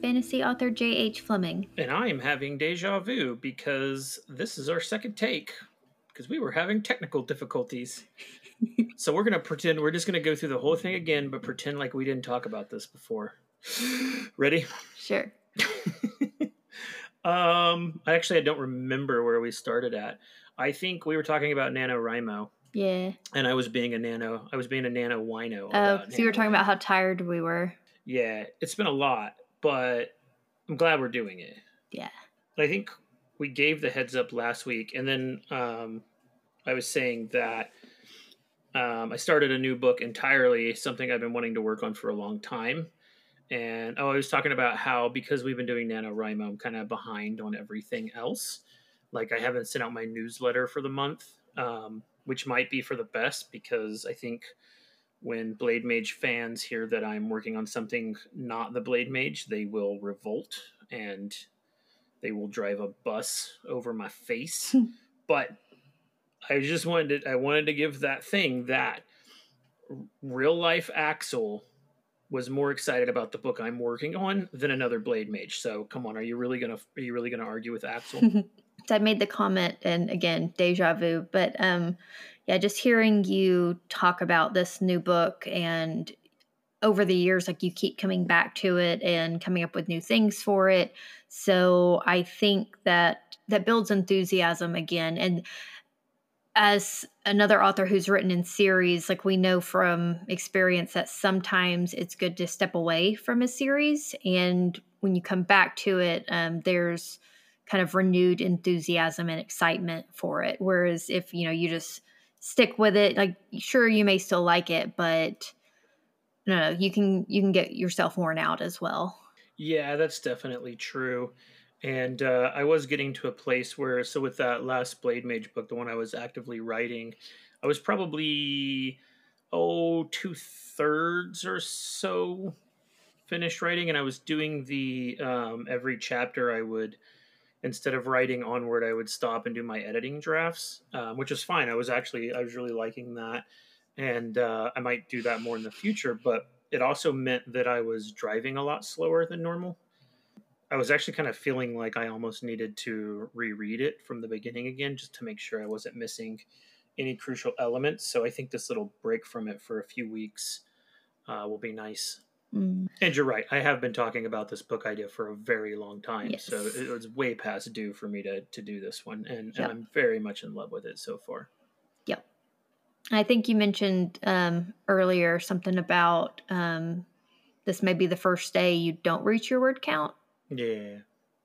fantasy author J.H. Fleming. And I'm having deja vu because this is our second take because we were having technical difficulties. So we're going to pretend we're just going to go through the whole thing again, but pretend like we didn't talk about this before. Ready? Sure. I don't remember where we started at. I think we were talking about NaNoWriMo. Yeah. And I was being a nano wino. Oh, so you were talking about how tired we were. Yeah, it's been a lot, but I'm glad we're doing it. Yeah. I think we gave the heads up last week, and then I was saying that I started a new book entirely, something I've been wanting to work on for a long time. And I was talking about how because we've been doing NaNoWriMo, I'm kind of behind on everything else. Like I haven't sent out my newsletter for the month, which might be for the best because I think when Blade Mage fans hear that I'm working on something not the Blade Mage, they will revolt and they will drive a bus over my face. But I wanted to give that thing that real life Axel was more excited about the book I'm working on than another Blade Mage. So come on, are you really gonna argue with Axel? So I made the comment, and again, deja vu, but yeah, just hearing you talk about this new book and over the years, like you keep coming back to it and coming up with new things for it. So I think that builds enthusiasm again. And as another author who's written in series, like we know from experience that sometimes it's good to step away from a series. And when you come back to it, there's kind of renewed enthusiasm and excitement for it. Whereas if, you just stick with it, like sure, you may still like it, but no, you can get yourself worn out as well. Yeah, that's definitely true. And I was getting to a place where, so with that last Blade Mage book, the one I was actively writing, I was probably, 2/3 or so finished writing. And I was doing the, every chapter I would, instead of writing onward, I would stop and do my editing drafts, which is fine. I was really liking that. And I might do that more in the future, but it also meant that I was driving a lot slower than normal. I was actually kind of feeling like I almost needed to reread it from the beginning again just to make sure I wasn't missing any crucial elements. So I think this little break from it for a few weeks will be nice. And you're right. I have been talking about this book idea for a very long time. Yes. So it was way past due for me to do this one. And I'm very much in love with it so far. Yep. I think you mentioned earlier something about this may be the first day you don't reach your word count. Yeah.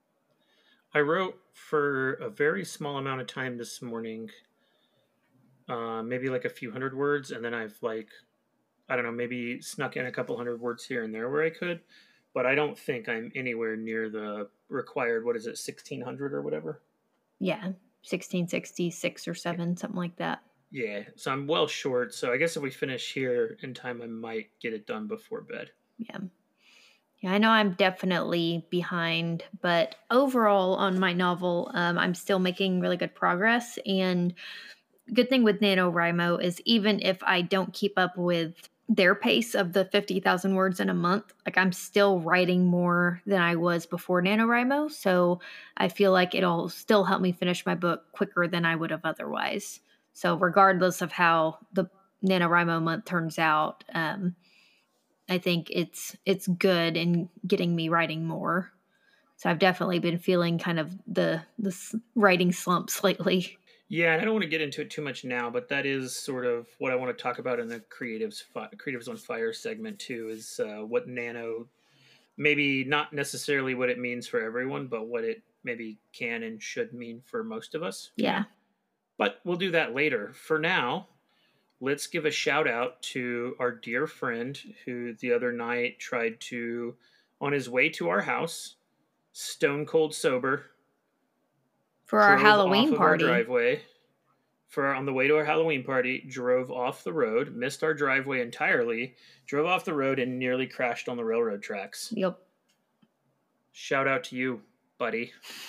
I wrote for a very small amount of time this morning, maybe like a few hundred words, and then I've maybe snuck in a couple hundred words here and there where I could, but I don't think I'm anywhere near the required, 1,600 or whatever? Yeah, 1666 or 7, something like that. Yeah, so I'm well short, so I guess if we finish here in time, I might get it done before bed. Yeah. Yeah, I know I'm definitely behind, but overall on my novel, I'm still making really good progress. And good thing with NaNoWriMo is even if I don't keep up with their pace of the 50,000 words in a month, like I'm still writing more than I was before NaNoWriMo. So I feel like it'll still help me finish my book quicker than I would have otherwise. So regardless of how the NaNoWriMo month turns out, I think it's good in getting me writing more. So I've definitely been feeling kind of the writing slumps lately. Yeah, and I don't want to get into it too much now, but that is sort of what I want to talk about in the Creatives on Fire segment too, is what nano, maybe not necessarily what it means for everyone, but what it maybe can and should mean for most of us. Yeah. But we'll do that later. For now, let's give a shout out to our dear friend who the other night tried to, on his way to our house, stone cold sober, for our Halloween party, our driveway, on the way to our Halloween party, drove off the road, missed our driveway entirely, drove off the road, and nearly crashed on the railroad tracks. Yep. Shout out to you, buddy.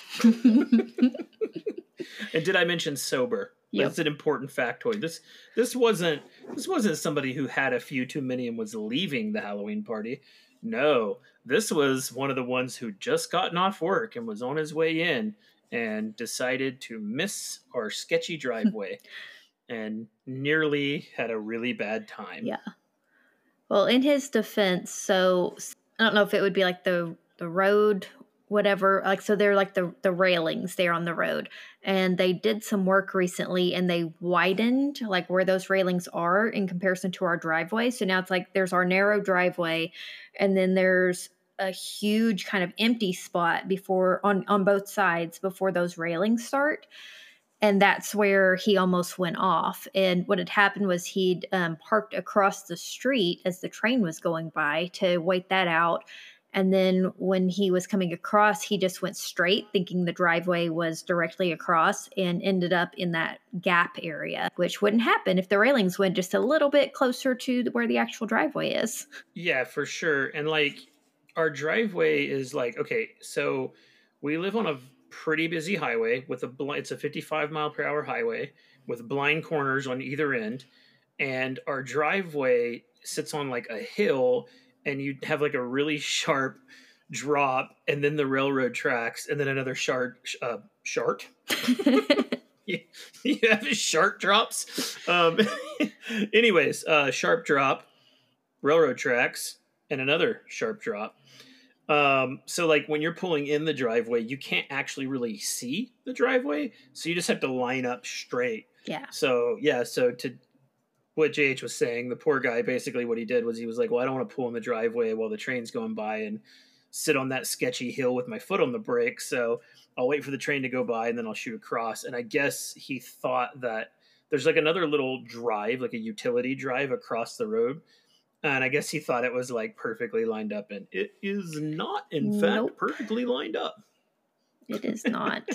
And did I mention sober? Yep. That's an important factoid. This wasn't somebody who had a few too many and was leaving the Halloween party. No, this was one of the ones who just gotten off work and was on his way in and decided to miss our sketchy driveway and nearly had a really bad time. Yeah. Well, in his defense, so I don't know if it would be like the road, whatever. Like, so they're like the railings there on the road, and they did some work recently, and they widened like where those railings are in comparison to our driveway. So now it's like there's our narrow driveway, and then there's a huge kind of empty spot before on both sides before those railings start, and that's where he almost went off. And what had happened was he'd parked across the street as the train was going by to wait that out. And then when he was coming across, he just went straight, thinking the driveway was directly across, and ended up in that gap area, which wouldn't happen if the railings went just a little bit closer to where the actual driveway is. Yeah, for sure. And like our driveway is like, okay, so we live on a pretty busy highway with it's a 55-mile-per-hour highway with blind corners on either end, and our driveway sits on like a hill, and you have like a really sharp drop, and then the railroad tracks, and then another sharp you have sharp drops. Anyways, sharp drop, railroad tracks, and another sharp drop. So like when you're pulling in the driveway, you can't actually really see the driveway, so you just have to line up straight. Yeah. So to what JH was saying, the poor guy, basically what he did was he was like, well, I don't want to pull in the driveway while the train's going by and sit on that sketchy hill with my foot on the brake. So I'll wait for the train to go by and then I'll shoot across. And I guess he thought that there's like another little drive, like a utility drive across the road. And I guess he thought it was like perfectly lined up, and it is not, in fact, perfectly lined up. It is not.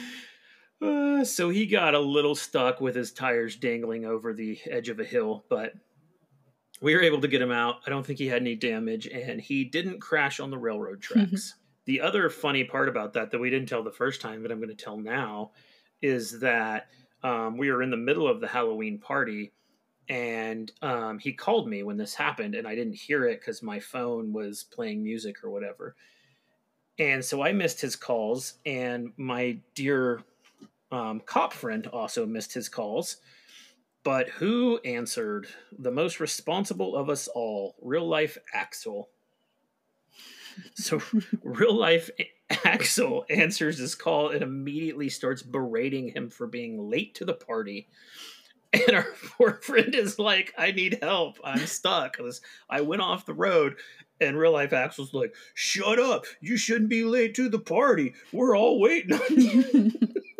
So he got a little stuck with his tires dangling over the edge of a hill, but we were able to get him out. I don't think he had any damage, and he didn't crash on the railroad tracks. The other funny part about that we didn't tell the first time, but I'm going to tell now, is that we were in the middle of the Halloween party, and he called me when this happened, and I didn't hear it because my phone was playing music or whatever. And so I missed his calls, and my dear cop friend also missed his calls. But who answered? The most responsible of us all, real life Axel. So real life Axel answers his call and immediately starts berating him for being late to the party. And our poor friend is like, I need help. I'm stuck. I went off the road. And real life Axel's like, shut up. You shouldn't be late to the party. We're all waiting on you.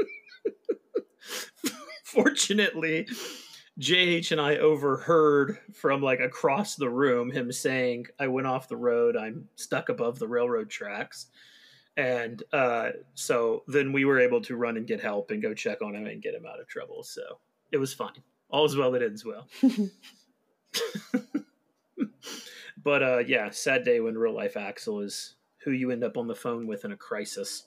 Fortunately, JH and I overheard from like across the room him saying, I went off the road. I'm stuck above the railroad tracks. And so then we were able to run and get help and go check on him and get him out of trouble. So it was fine. All's well that ends well. But yeah, sad day when real life Axel is who you end up on the phone with in a crisis.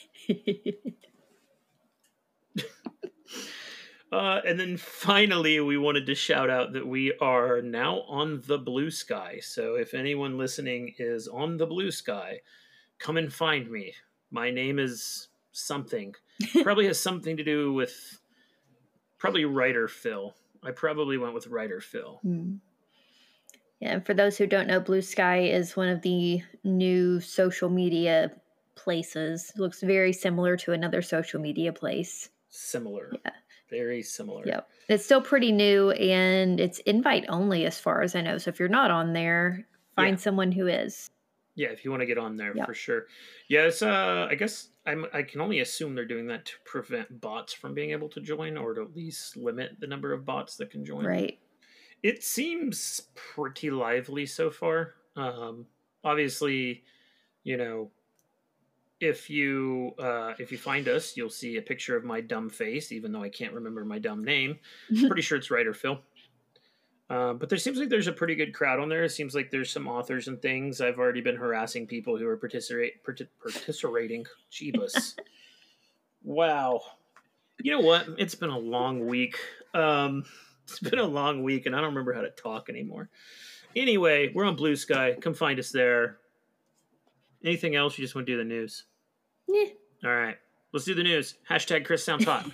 And then finally, we wanted to shout out that we are now on the Blue Sky. So if anyone listening is on the Blue Sky, come and find me. My name is something. Probably has something to do with probably Writer Phil. I probably went with Writer Phil. Yeah, and for those who don't know, Blue Sky is one of the new social media places. It looks very similar to another social media place. Similar. Yeah. Very similar. Yep. It's still pretty new, and it's invite only as far as I know. So if you're not on there, find someone who is. Yeah, if you want to get on there, for sure. Yeah, it's I guess I can only assume they're doing that to prevent bots from being able to join, or to at least limit the number of bots that can join. Right. It seems pretty lively so far. Obviously, you know, if you find us, you'll see a picture of my dumb face, even though I can't remember my dumb name. Pretty sure it's Writer Phil. But there seems like there's a pretty good crowd on there. It seems like there's some authors and things. I've already been harassing people who are participating. Jeebus. Wow. You know what? It's been a long week. It's been a long week, and I don't remember how to talk anymore. Anyway, we're on Blue Sky. Come find us there. Anything else? You just want to do the news? Yeah. All right. Let's do the news. Hashtag Chris Sounds Hot.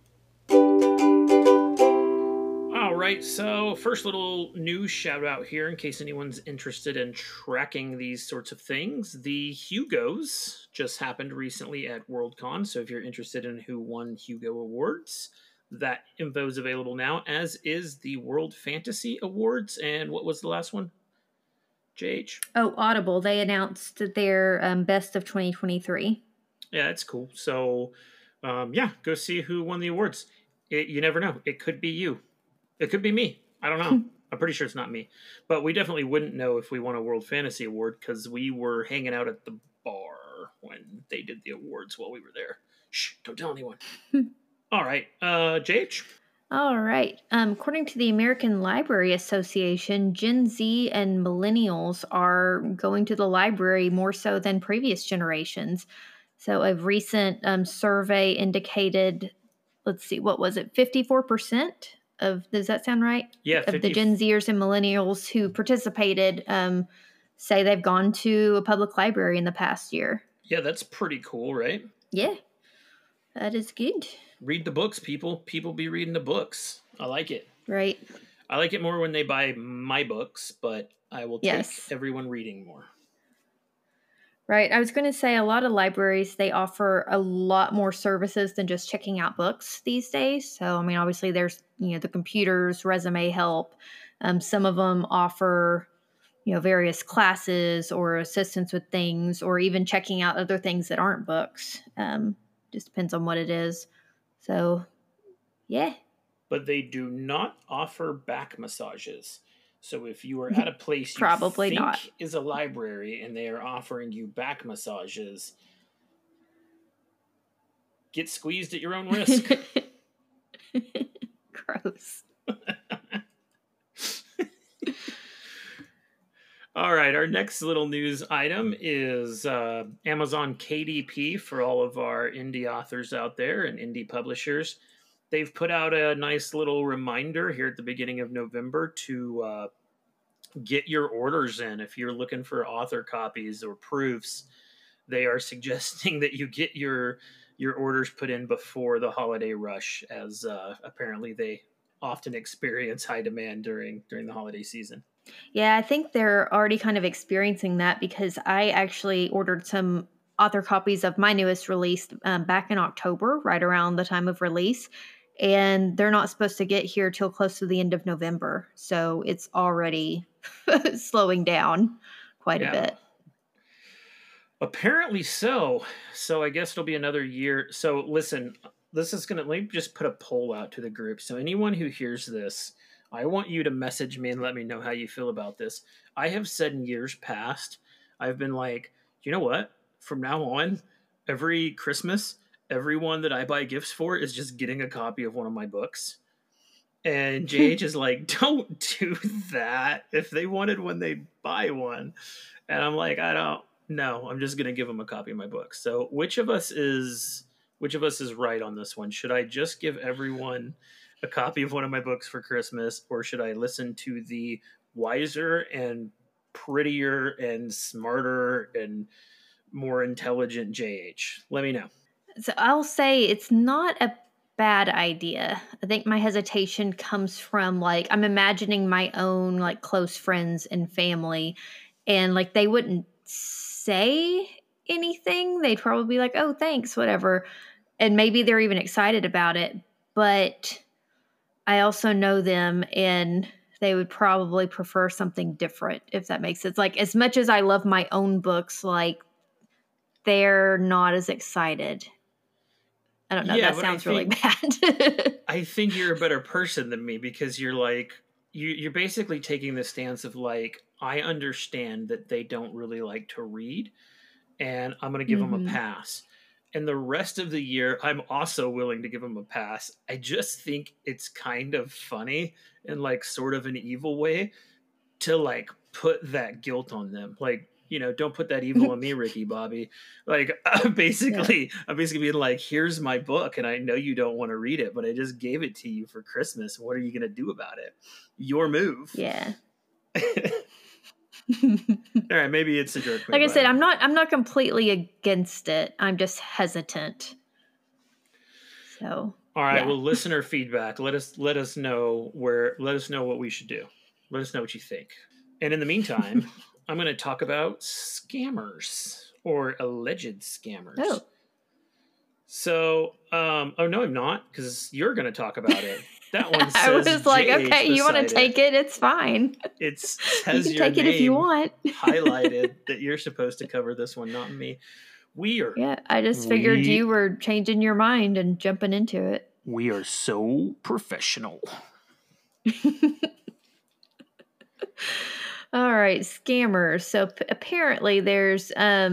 All right. So, first little news shout out here in case anyone's interested in tracking these sorts of things. The Hugos just happened recently at Worldcon. So, if you're interested in who won Hugo Awards, that info is available now, as is the World Fantasy Awards. And what was the last one? JH? Oh, Audible. They announced their best of 2023. Yeah, that's cool. So, yeah, go see who won the awards. You never know. It could be you. It could be me. I don't know. I'm pretty sure it's not me. But we definitely wouldn't know if we won a World Fantasy Award because we were hanging out at the bar when they did the awards while we were there. Shh, don't tell anyone. All right. JH? All right. According to the American Library Association, Gen Z and millennials are going to the library more so than previous generations. So a recent survey indicated, let's see, what was it? 54% of, does that sound right? Yeah, of the Gen Zers and millennials who participated say they've gone to a public library in the past year. Yeah, that's pretty cool, right? Yeah, that is good. Read the books, people. People be reading the books. I like it. Right. I like it more when they buy my books, but I will take everyone reading more. Right. I was going to say a lot of libraries, they offer a lot more services than just checking out books these days. So, I mean, obviously there's, the computers, resume help. Some of them offer, various classes or assistance with things, or even checking out other things that aren't books. Just depends on what it is. So, yeah. But they do not offer back massages. So if you are at a place you probably think not is a library and they are offering you back massages, get squeezed at your own risk. Gross. All right, our next little news item is Amazon KDP for all of our indie authors out there and indie publishers. They've put out a nice little reminder here at the beginning of November to get your orders in. If you're looking for author copies or proofs, they are suggesting that you get your orders put in before the holiday rush, as apparently they often experience high demand during the holiday season. Yeah, I think they're already kind of experiencing that because I actually ordered some author copies of my newest release back in October, right around the time of release. And they're not supposed to get here till close to the end of November. So it's already slowing down quite a bit. Apparently so. So I guess it'll be another year. So listen, let me just put a poll out to the group. So anyone who hears this, I want you to message me and let me know how you feel about this. I have said in years past, I've been like, you know what? From now on, every Christmas, everyone that I buy gifts for is just getting a copy of one of my books. And JH is like, don't do that. If they wanted one, they buy one. And I'm like, I don't know. I'm just going to give them a copy of my book. So which of us is right on this one? Should I just give everyone a copy of one of my books for Christmas, or should I listen to the wiser and prettier and smarter and more intelligent JH? Let me know. So I'll say it's not a bad idea. I think my hesitation comes from I'm imagining my own close friends and family, and they wouldn't say anything. They'd probably be like, "Oh, thanks, whatever." And maybe they're even excited about it, but I also know them and they would probably prefer something different, if that makes sense. As much as I love my own books, they're not as excited. I don't know. Yeah, that sounds really bad. I think you're a better person than me because you're you're basically taking the stance of I understand that they don't really like to read and I'm going to give them a pass. And the rest of the year, I'm also willing to give them a pass. I just think it's kind of funny in sort of an evil way to put that guilt on them. Don't put that evil on me, Ricky Bobby. I'm basically being here's my book, and I know you don't want to read it, but I just gave it to you for Christmas. What are you going to do about it? Your move. Yeah. All right, maybe it's a jerk move. Like I said, I'm not completely against it. I'm just hesitant. So all right. yeah. Well, listener feedback. Let us know what we should do. Let us know what you think. And in the meantime, I'm going to talk about scammers or alleged scammers. Oh. So, oh no, I'm not, because you're going to talk about it. That one says I was like, JH okay, you want to take it? It's fine. It says you can take it if you want. highlighted that you're supposed to cover this one, not me. Yeah, I just figured you were changing your mind and jumping into it. We are so professional. All right, scammers. So apparently there's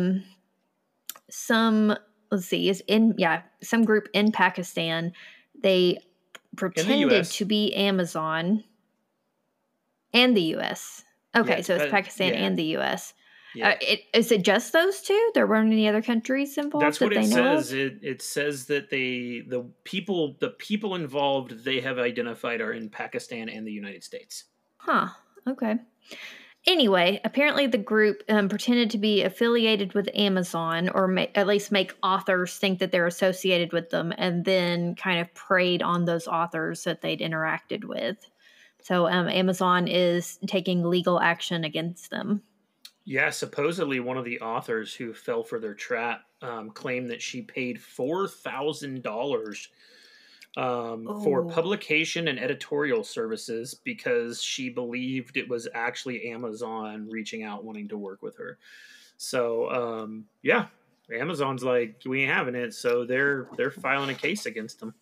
some, let's see, some group in Pakistan. They pretended to be Amazon and the US. Okay, yeah, so it's Pakistan and the US. Yeah. Is it just those two? There weren't any other countries involved? That's what it says. It says that the people involved they have identified are in Pakistan and the United States. Huh. Okay. Anyway, apparently the group pretended to be affiliated with Amazon, or at least make authors think that they're associated with them, and then kind of preyed on those authors that they'd interacted with. So Amazon is taking legal action against them. Yeah, supposedly one of the authors who fell for their trap claimed that she paid $4,000 for publication and editorial services because she believed it was actually Amazon reaching out wanting to work with her. So yeah, Amazon's like, we ain't having it, so they're filing a case against them.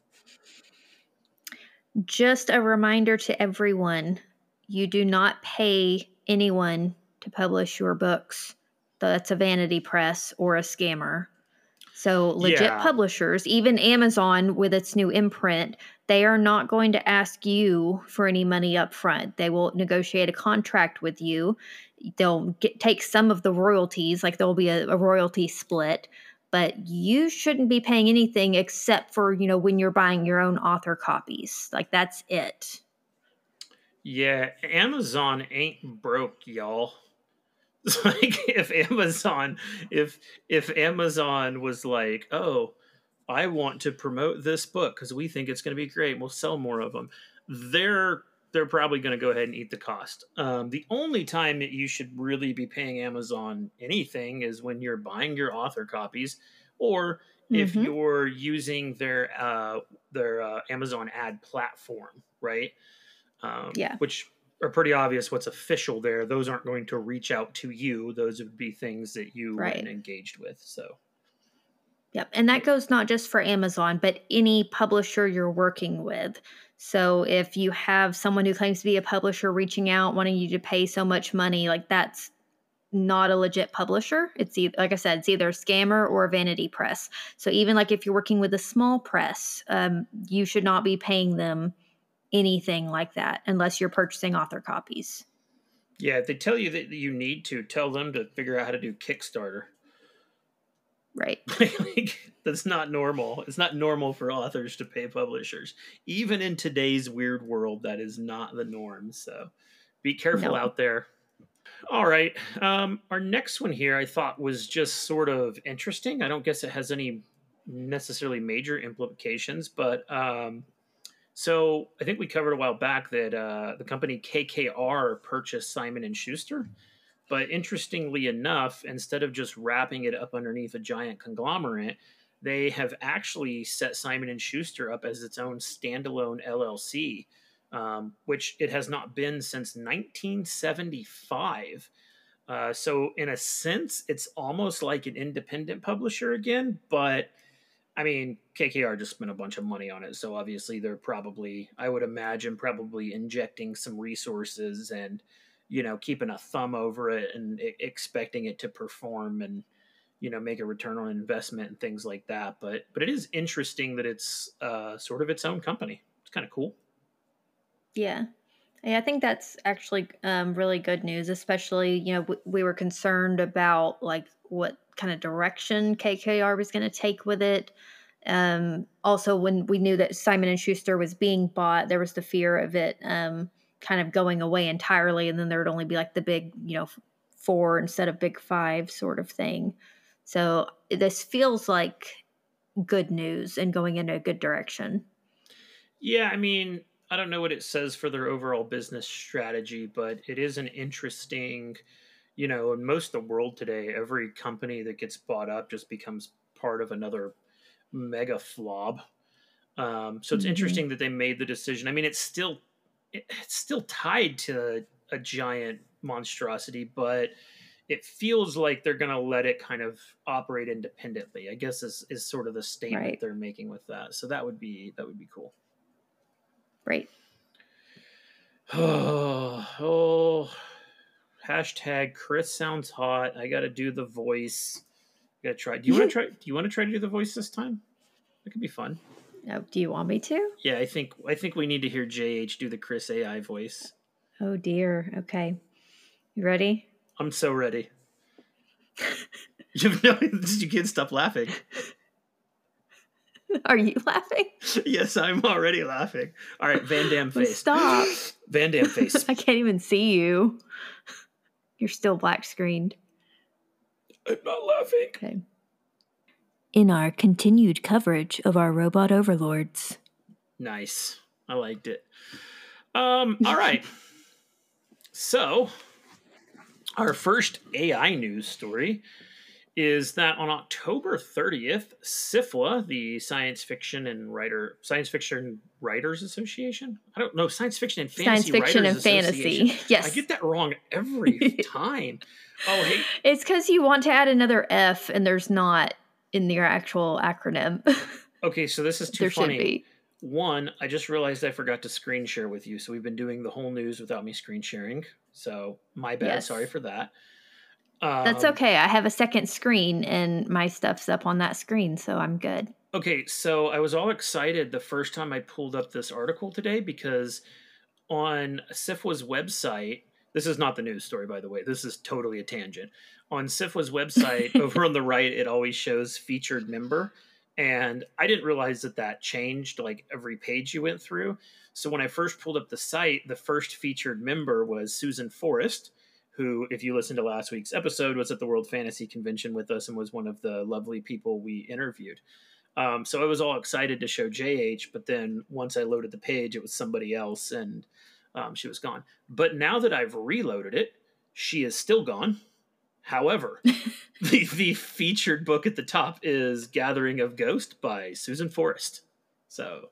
Just a reminder to everyone, you do not pay anyone to publish your books. That's a vanity press or a scammer. So legit publishers, even Amazon with its new imprint, they are not going to ask you for any money up front. They will negotiate a contract with you. They'll take some of the royalties, like there'll be a royalty split, but you shouldn't be paying anything except for, when you're buying your own author copies. Like, that's it. Yeah, Amazon ain't broke, y'all. Like if Amazon was like, oh, I want to promote this book because we think it's going to be great, we'll sell more of them, they're probably going to go ahead and eat the cost. The only time that you should really be paying Amazon anything is when you're buying your author copies, or if you're using their Amazon ad platform, right? Which are pretty obvious what's official there. Those aren't going to reach out to you. Those would be things that you went engaged with. So, yep. And that goes not just for Amazon, but any publisher you're working with. So if you have someone who claims to be a publisher reaching out, wanting you to pay so much money, like that's not a legit publisher. It's like I said, it's either a scammer or a vanity press. So even like if you're working with a small press, you should not be paying them anything like that unless you're purchasing author copies. Yeah, if they tell you that you need to, tell them to figure out how to do Kickstarter. Right. Like, that's not normal. It's not normal for authors to pay publishers. Even in today's weird world, that is not the norm. So be careful out there. All right. Our next one here I thought was just sort of interesting. I don't guess it has any necessarily major implications, but so I think we covered a while back that the company KKR purchased Simon & Schuster. But interestingly enough, instead of just wrapping it up underneath a giant conglomerate, they have actually set Simon & Schuster up as its own standalone LLC, which it has not been since 1975. So in a sense, it's almost like an independent publisher again, but I mean, KKR just spent a bunch of money on it, so obviously they're probably, I would imagine, probably injecting some resources and, keeping a thumb over it and expecting it to perform and, make a return on investment and things like that. But it is interesting that it's sort of its own company. It's kind of cool. Yeah. I think that's actually really good news, especially, we were concerned about like what kind of direction KKR was going to take with it. Also, when we knew that Simon & Schuster was being bought, there was the fear of it kind of going away entirely, and then there would only be like the big, 4 instead of big 5 sort of thing. So this feels like good news and going in a good direction. Yeah, I mean, I don't know what it says for their overall business strategy, but it is an interesting, in most of the world today, every company that gets bought up just becomes part of another mega flob. So it's Mm-hmm. interesting that they made the decision. I mean, it's still tied to a giant monstrosity, but it feels like they're going to let it kind of operate independently. I guess is sort of the statement Right. they're making with that. So that would be cool. Right. Oh, hashtag Chris sounds hot. I got to do the voice. I got to try. Do you want to try? Do you want to try to do the voice this time? That could be fun. Oh, do you want me to? Yeah, I think we need to hear JH do the Chris AI voice. Oh dear. Okay. You ready? I'm so ready. You can't stop laughing. Are you laughing? Yes, I'm already laughing. All right, Van Damme Well, face. stop. Van Damme face. I can't even see you. You're still black screened. I'm not laughing. Okay. In our continued coverage of our robot overlords. Nice. I liked it. All right. So, our first AI news story is that on October 30th, SIFWA, the Science Fiction Writers Association. I don't know, Science Fiction and Fantasy Science fiction Writers and Association. fantasy. Yes. I get that wrong every time. Oh, hey. It's because you want to add another F and there's not in your actual acronym. Okay, so this is too There funny. should be. One, I just realized I forgot to screen share with you, so we've been doing the whole news without me screen sharing. So my bad. Yes. Sorry for that. That's okay. I have a second screen and my stuff's up on that screen, so I'm good. Okay, so I was all excited the first time I pulled up this article today because on SIFWA's website, this is not the news story, by the way. This is totally a tangent. On SIFWA's website, over on the right, it always shows featured member. And I didn't realize that changed like every page you went through. So when I first pulled up the site, the first featured member was Susan Forrest, who, if you listened to last week's episode, was at the World Fantasy Convention with us and was one of the lovely people we interviewed. So I was all excited to show JH, but then once I loaded the page, it was somebody else and she was gone. But now that I've reloaded it, she is still gone. However, the featured book at the top is Gathering of Ghost by Susan Forrest. So,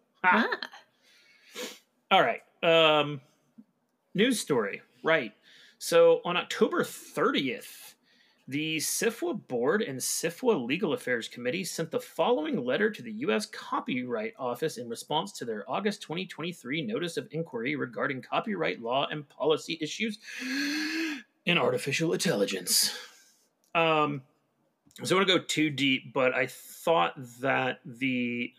All right. News story. Right. So on October 30th, the SIFWA Board and SIFWA Legal Affairs Committee sent the following letter to the U.S. Copyright Office in response to their August 2023 Notice of Inquiry regarding copyright law and policy issues in artificial intelligence. So I don't want to go too deep, but I thought that the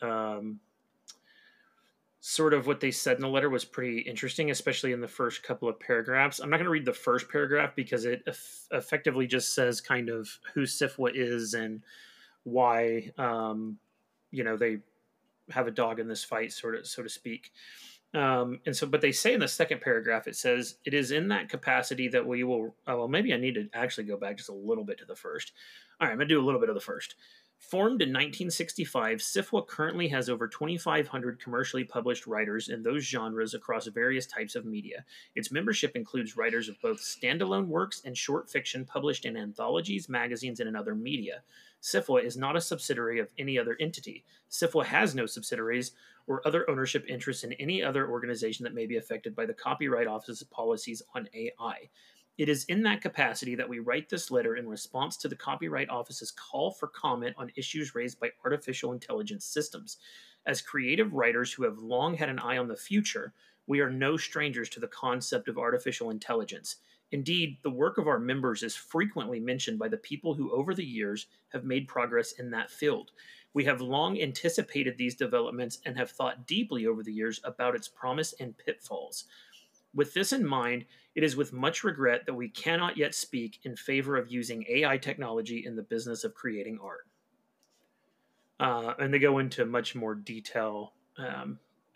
sort of what they said in the letter was pretty interesting, especially in the first couple of paragraphs. I'm not going to read the first paragraph because it effectively just says kind of who SIFWA is and why, they have a dog in this fight, so to speak. But they say in the second paragraph, it says, it is in that capacity that we will, maybe I need to actually go back just a little bit to the first. All right, I'm going to do a little bit of the first. Formed in 1965, SIFWA currently has over 2,500 commercially published writers in those genres across various types of media. Its membership includes writers of both standalone works and short fiction published in anthologies, magazines, and in other media. SIFWA is not a subsidiary of any other entity. SIFWA has no subsidiaries or other ownership interests in any other organization that may be affected by the Copyright Office's policies on AI. It is in that capacity that we write this letter in response to the Copyright Office's call for comment on issues raised by artificial intelligence systems. As creative writers who have long had an eye on the future, we are no strangers to the concept of artificial intelligence. Indeed, the work of our members is frequently mentioned by the people who over the years have made progress in that field. We have long anticipated these developments and have thought deeply over the years about its promise and pitfalls. With this in mind, it is with much regret that we cannot yet speak in favor of using AI technology in the business of creating art. And they go into much more detail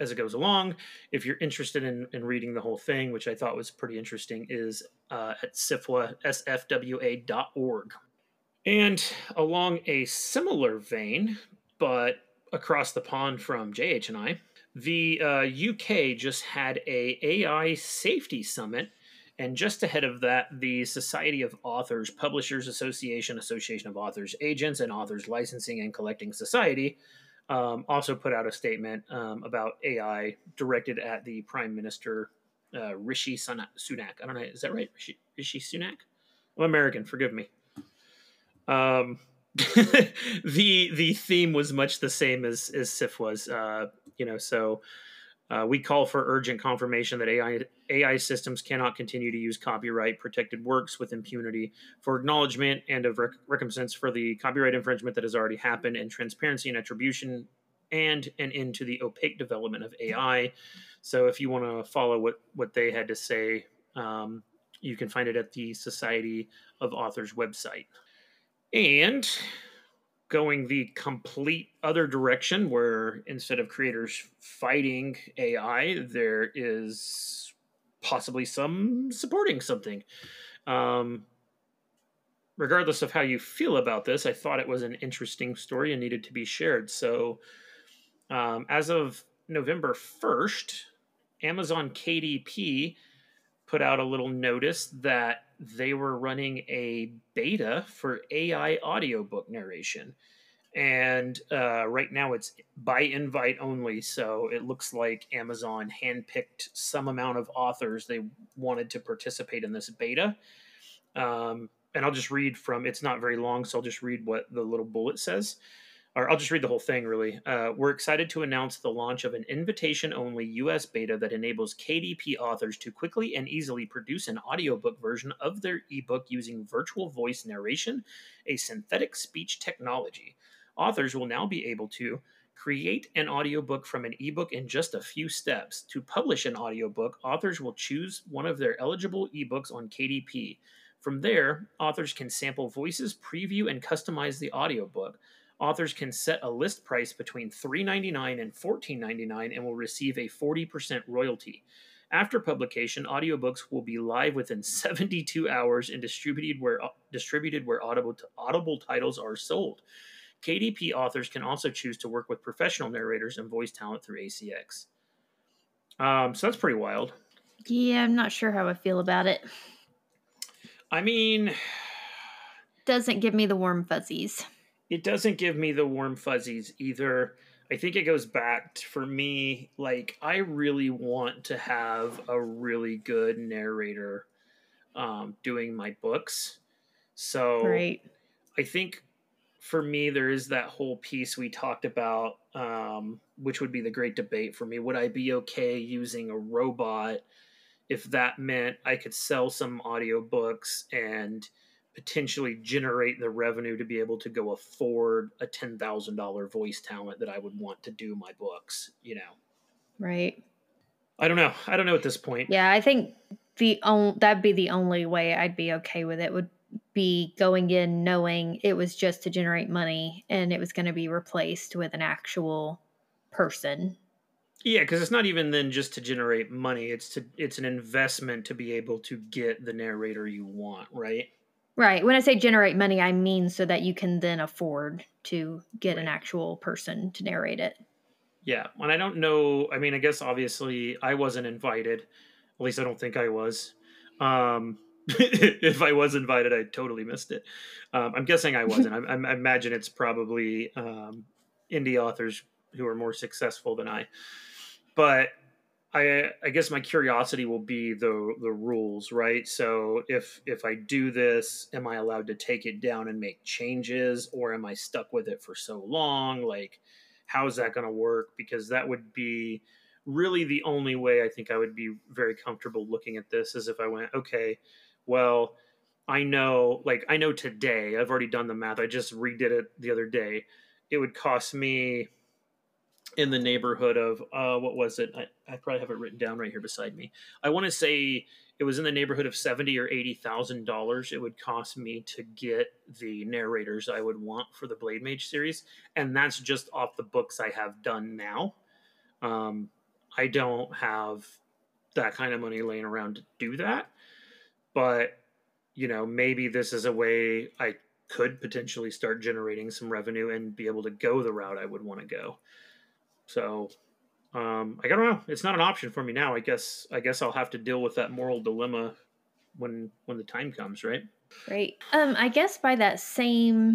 as it goes along. If you're interested in reading the whole thing, which I thought was pretty interesting, is at SFWA, sfwa.org. And along a similar vein, but across the pond from JH and I, the UK just had a AI safety summit, and just ahead of that, the Society of Authors, Publishers Association, Association of Authors Agents, and Authors Licensing and Collecting Society also put out a statement about AI directed at the Prime Minister Rishi Sunak. I don't know, is that right? Rishi Sunak? I'm American, forgive me. The theme was much the same as SIF was, so we call for urgent confirmation that AI systems cannot continue to use copyright protected works with impunity, for acknowledgement and of recompense for the copyright infringement that has already happened, and transparency and attribution, and an end to the opaque development of AI. So if you want to follow what they had to say, you can find it at the Society of Authors website. And going the complete other direction, where instead of creators fighting AI, there is possibly some supporting something. Regardless of how you feel about this, I thought it was an interesting story and needed to be shared. So as of November 1st, Amazon KDP put out a little notice that they were running a beta for AI audiobook narration. And right now it's by invite only. So it looks like Amazon handpicked some amount of authors they wanted to participate in this beta. And I'll just read from, it's not very long, so I'll just read what the little bullet says. Or I'll just read the whole thing, really. We're excited to announce the launch of an invitation-only US beta that enables KDP authors to quickly and easily produce an audiobook version of their ebook using virtual voice narration, a synthetic speech technology. Authors will now be able to create an audiobook from an ebook in just a few steps. To publish an audiobook, authors will choose one of their eligible ebooks on KDP. From there, authors can sample voices, preview, and customize the audiobook. Authors can set a list price between $3.99 and $14.99 and will receive a 40% royalty. After publication, audiobooks will be live within 72 hours and distributed where audible titles are sold. KDP authors can also choose to work with professional narrators and voice talent through ACX. So that's pretty wild. Yeah, I'm not sure how I feel about it. I mean, doesn't give me the warm fuzzies. It doesn't give me the warm fuzzies either. I think it goes back to, for me, like, I really want to have a really good narrator doing my books. So right. I think for me, there is that whole piece we talked about, which would be the great debate for me. Would I be okay using a robot if that meant I could sell some audiobooks and potentially generate the revenue to be able to go afford a $10,000 voice talent that I would want to do my books, Right. I don't know. I don't know at this point. Yeah, I think that'd be the only way I'd be okay with it, would be going in knowing it was just to generate money and it was going to be replaced with an actual person. Yeah, because it's not even then just to generate money. It's an investment to be able to get the narrator you want, right? Right. When I say generate money, I mean so that you can then afford to get an actual person to narrate it. Yeah. And I don't know. I mean, I guess obviously I wasn't invited. At least I don't think I was. If I was invited, I totally missed it. I'm guessing I wasn't. I imagine it's probably indie authors who are more successful than I. But I guess my curiosity will be the rules, right? So if I do this, am I allowed to take it down and make changes, or am I stuck with it for so long? Like, how is that going to work? Because that would be really the only way I think I would be very comfortable looking at this, is if I went, okay, well, I know today, I've already done the math. I just redid it the other day. It would cost me in the neighborhood of what was it? I probably have it written down right here beside me. I want to say it was in the neighborhood of $70,000 or $80,000. It would cost me to get the narrators I would want for the Blade Mage series, and that's just off the books I have done now. I don't have that kind of money laying around to do that. But, maybe this is a way I could potentially start generating some revenue and be able to go the route I would want to go. So, I don't know. It's not an option for me now. I guess I'll have to deal with that moral dilemma when the time comes, right? Right. I guess by that same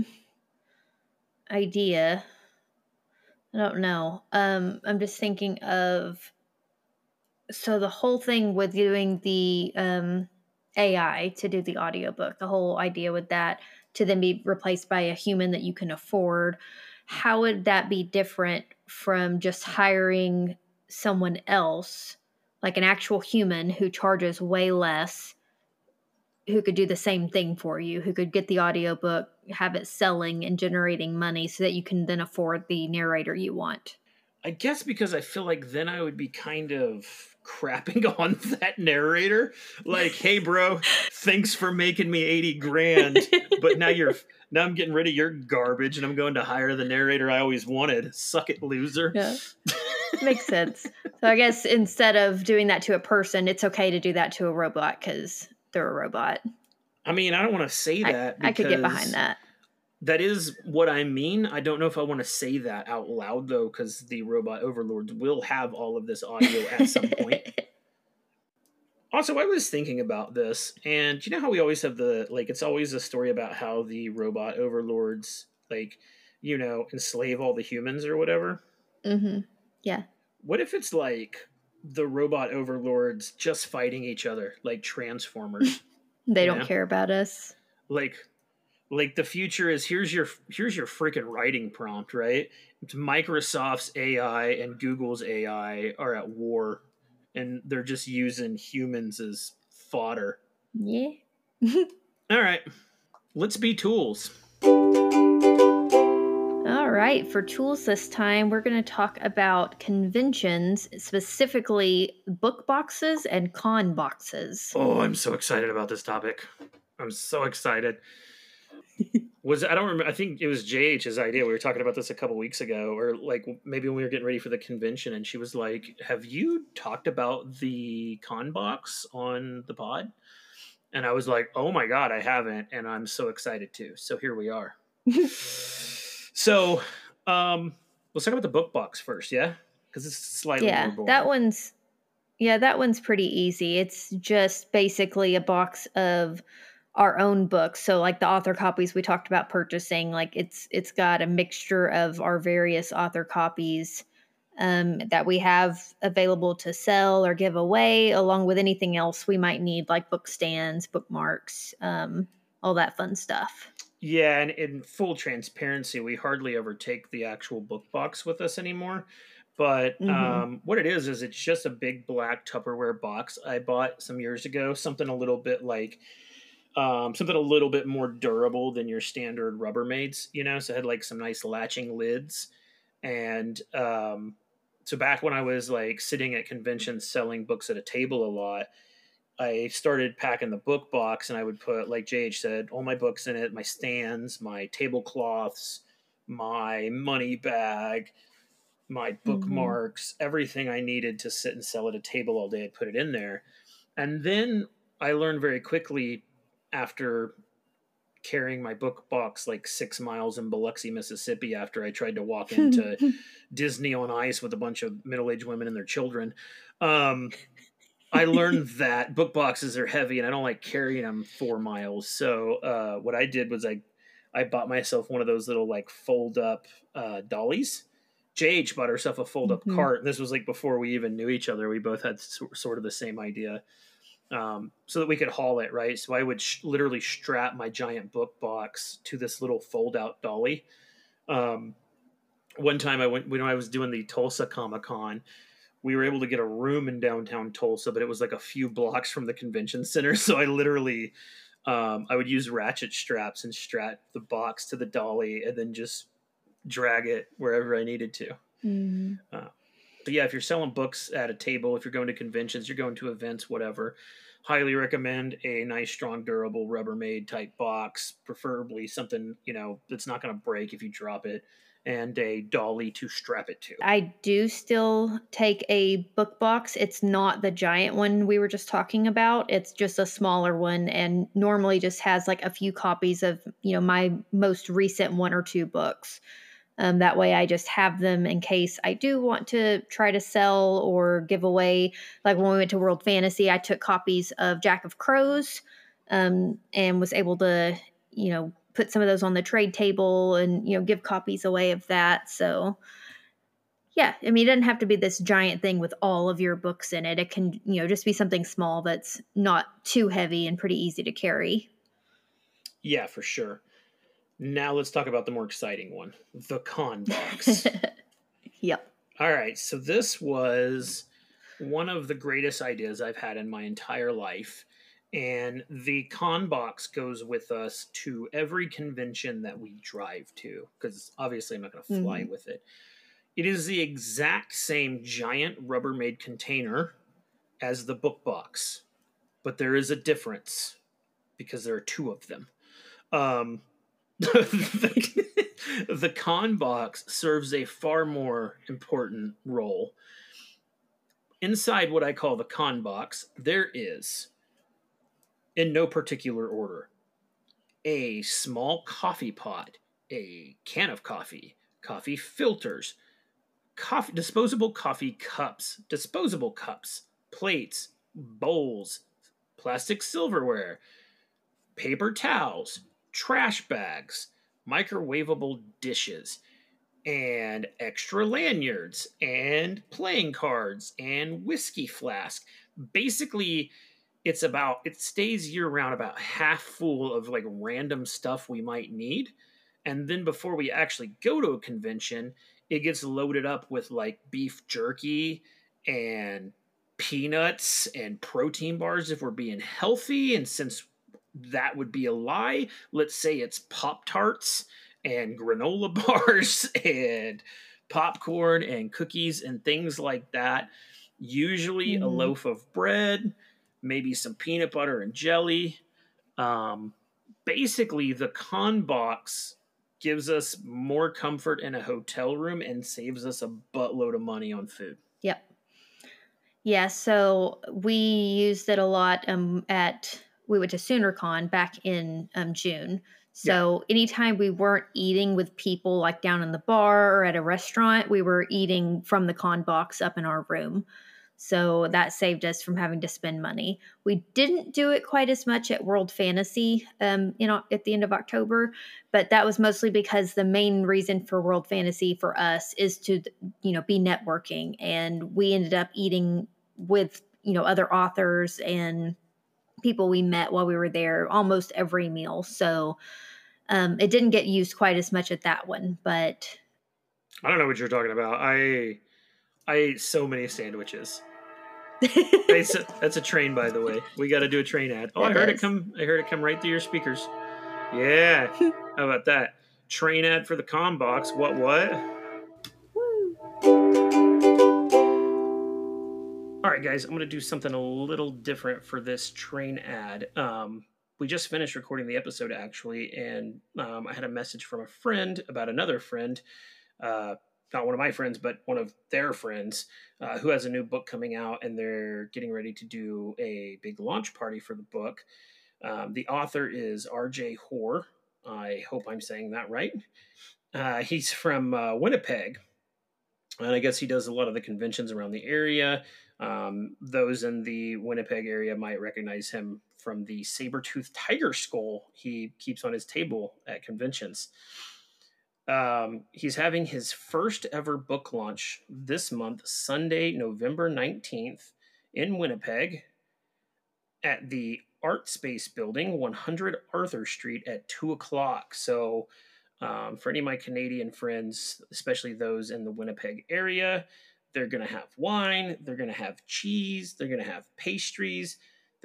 idea, I don't know. I'm just thinking of, so the whole thing with doing the AI to do the audiobook, the whole idea with that to then be replaced by a human that you can afford, how would that be different from just hiring someone else, like an actual human who charges way less, who could do the same thing for you, who could get the audiobook, have it selling and generating money so that you can then afford the narrator you want? I guess because I feel like then I would be kind of crapping on that narrator. Like, hey, bro, thanks for making me 80 grand, but now I'm getting rid of your garbage and I'm going to hire the narrator I always wanted. Suck it, loser. Yeah. Makes sense. So I guess instead of doing that to a person, it's okay to do that to a robot because they're a robot. I mean, I don't want to say that I could get behind that. That is what I mean. I don't know if I want to say that out loud, though, because the robot overlords will have all of this audio at some point. Also, I was thinking about this, and you know how we always have it's always a story about how the robot overlords, enslave all the humans or whatever? Mm-hmm. Yeah. What if it's like the robot overlords just fighting each other, like Transformers? They don't care about us. Like the future is here's your freaking writing prompt, right? It's Microsoft's AI and Google's AI are at war, and they're just using humans as fodder. Yeah. All right, let's be tools. All right, for tools this time, we're going to talk about conventions, specifically book boxes and con boxes. Oh, I'm so excited about this topic. I'm so excited. I don't remember. I think it was JH's idea. We were talking about this a couple weeks ago, or like maybe when we were getting ready for the convention, and she was like, "Have you talked about the con box on the pod?" And I was like, "Oh my god, I haven't," and I'm so excited too. So here we are. So, let's talk about the book box first, yeah, because it's slightly more boring. That one's pretty easy. It's just basically a box of our own books. So like the author copies we talked about purchasing, like it's got a mixture of our various author copies that we have available to sell or give away, along with anything else we might need, like book stands, bookmarks, all that fun stuff. Yeah, and in full transparency, we hardly ever take the actual book box with us anymore. But what it is it's just a big black Tupperware box I bought some years ago. Something a little bit more durable than your standard Rubbermaids, So it had like some nice latching lids. And so back when I was like sitting at conventions selling books at a table a lot, I started packing the book box, and I would put, like JH said, all my books in it, my stands, my tablecloths, my money bag, my bookmarks, everything I needed to sit and sell at a table all day. I'd put it in there. And then I learned very quickly, after carrying my book box like 6 miles in Biloxi, Mississippi, after I tried to walk into Disney on Ice with a bunch of middle-aged women and their children, I learned that book boxes are heavy and I don't like carrying them 4 miles. So what I did was I bought myself one of those little like fold up dollies. JH bought herself a fold up cart. And this was like before we even knew each other. We both had sort of the same idea, so that we could haul it, right? So I would literally strap my giant book box to this little fold out dolly. One time when I was doing the Tulsa Comic Con, we were able to get a room in downtown Tulsa, but it was like a few blocks from the convention center. So I literally, I would use ratchet straps and strap the box to the dolly and then just drag it wherever I needed to. But yeah, if you're selling books at a table, if you're going to conventions, you're going to events, whatever, highly recommend a nice, strong, durable Rubbermaid type box, preferably something, that's not going to break if you drop it. and a dolly to strap it to. I do still take a book box. It's not the giant one we were just talking about. It's just a smaller one, and normally just has like a few copies of, my most recent one or two books. That way I just have them in case I do want to try to sell or give away. Like when we went to World Fantasy, I took copies of Jack of Crows, and was able to, put some of those on the trade table and, give copies away of that. So yeah, I mean, it doesn't have to be this giant thing with all of your books in it. It can, just be something small that's not too heavy and pretty easy to carry. Yeah, for sure. Now let's talk about the more exciting one, the con box. Yep. All right, so this was one of the greatest ideas I've had in my entire life. And the con box goes with us to every convention that we drive to, because obviously I'm not going to fly with it. It is the exact same giant Rubbermaid container as the book box, but there is a difference because there are two of them. The con box serves a far more important role. Inside what I call the con box, there is, in no particular order, a small coffee pot, a can of coffee, coffee filters, disposable coffee cups, disposable cups, plates, bowls, plastic silverware, paper towels, trash bags, microwavable dishes, and extra lanyards, and playing cards, and whiskey flask. Basically, it stays year round about half full of like random stuff we might need. And then before we actually go to a convention, it gets loaded up with like beef jerky and peanuts and protein bars if we're being healthy. And since that would be a lie, let's say it's Pop Tarts and granola bars and popcorn and cookies and things like that. Usually a loaf of bread, maybe some peanut butter and jelly. Basically, the con box gives us more comfort in a hotel room and saves us a buttload of money on food. Yep. Yeah, so we used it a lot we went to SoonerCon back in June. So anytime we weren't eating with people like down in the bar or at a restaurant, we were eating from the con box up in our room. So that saved us from having to spend money. We didn't do it quite as much at World Fantasy, at the end of October, but that was mostly because the main reason for World Fantasy for us is to, be networking. And we ended up eating with, other authors and people we met while we were there almost every meal. So it didn't get used quite as much at that one, but I don't know what you're talking about. I ate so many sandwiches. That's a train, by the way. We got to do a train ad. Oh, I heard it come right through your speakers. Yeah. How about that? Train ad for the com box. What? All right, guys, I'm going to do something a little different for this train ad. We just finished recording the episode, actually, and I had a message from a friend about another friend, not one of my friends, but one of their friends, who has a new book coming out, and they're getting ready to do a big launch party for the book. The author is R.J. Hoare. I hope I'm saying that right. He's from Winnipeg, and I guess he does a lot of the conventions around the area. Those in the Winnipeg area might recognize him from the saber-toothed tiger skull he keeps on his table at conventions. He's having his first ever book launch this month, Sunday, November 19th in Winnipeg at the Art Space Building, 100 Arthur Street at 2:00. So for any of my Canadian friends, especially those in the Winnipeg area, they're going to have wine, they're going to have cheese, they're going to have pastries,